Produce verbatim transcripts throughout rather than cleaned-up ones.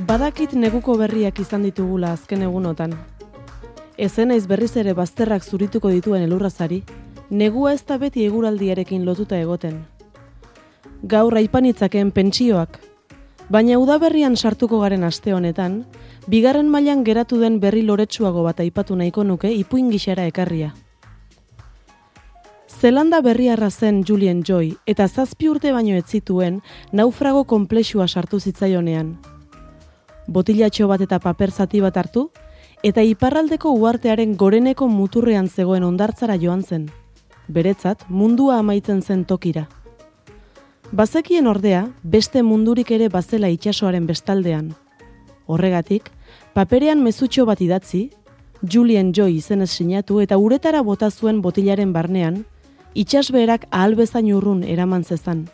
Badakit neguko berriak izan ditugula azken egunotan. Ezen naiz berriz ere bazterrak zurituko dituen elurrazari, negua ez da beti eguraldiarekin lotuta egoten. Gaur aipanitzakeen pentsioak, baina udaberrian sartuko garen aste honetan, bigarren mailan geratu den berri loretsuago bat aipatu nahiko nuke ipuin gixara ekarria. Zelanda berriarra zen Julian Joy eta zazpi urte baino ez zituen naufrago konplexua sartu zitzaionean. Botilatxo bat eta paper zati bat hartu, eta iparraldeko uhartearen goreneko muturrean zegoen hondartzara joan zen. Beretzat, mundua amaitzen zen tokira. Bazekien ordea, beste mundurik ere bazela itsasoaren bestaldean. Horregatik, paperean mezutxo bat idatzi, Julian Joy izenez sinatu eta uretara bota zuen botilaren barnean, itsasbeherak ahal bezain urrun eraman zezan.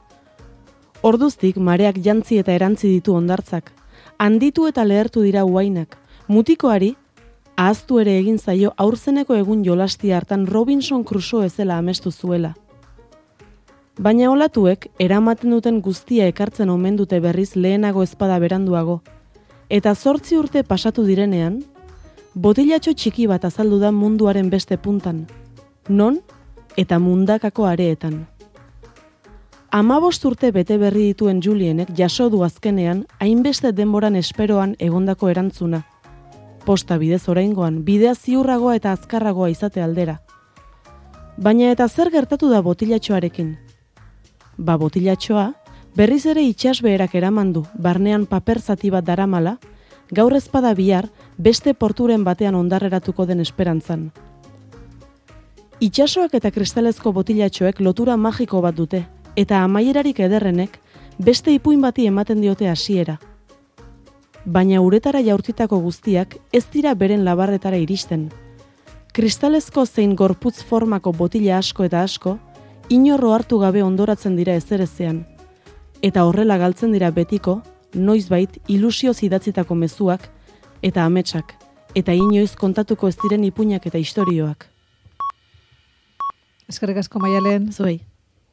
Orduztik mareak jantzi eta erantzi ditu hondartzak, handitu eta lehertu dira uainak, mutikoari, ahaztu ere egin zaio aurzeneko egun jolastia hartan Robinson Crusoe ezela amestu zuela. Baina olatuek eramaten duten guztia ekartzen omen dute berriz lehenago ezpada beranduago, eta zortzi urte pasatu direnean, botilatxo txiki bat azaldu da munduaren beste puntan, non eta mundakako areetan. Hamabost urte bete berri dituen Julienek jaso du azkenean hainbeste denboran esperoan egondako erantzuna. Posta bidez oraingoan, bidea ziurragoa eta azkarragoa izate aldera. Baina eta zer gertatu da botilatxoarekin? Ba botilatxoa, berriz ere itsasbeherak eramandu, barnean paper zati bat daramala, gaur ezpada bihar beste porturen batean ondarreratuko den esperantzan. Itsasoak eta kristalezko botilatxoek lotura magiko bat dute, eta amaierarik ederrenek beste ipuin bati ematen diote hasiera. Baina uretara jaurtitako guztiak ez dira beren labarretara iristen. Kristalezko zein gorputz formako botila asko eta asko, inorro hartu gabe ondoratzen dira ezerezean, eta horrela galtzen dira betiko, noizbait ilusioz idatzitako mezuak, eta ametsak, eta inoiz kontatuko ez diren ipuinak eta istorioak. Eskerrik asko Maialen. Zuei.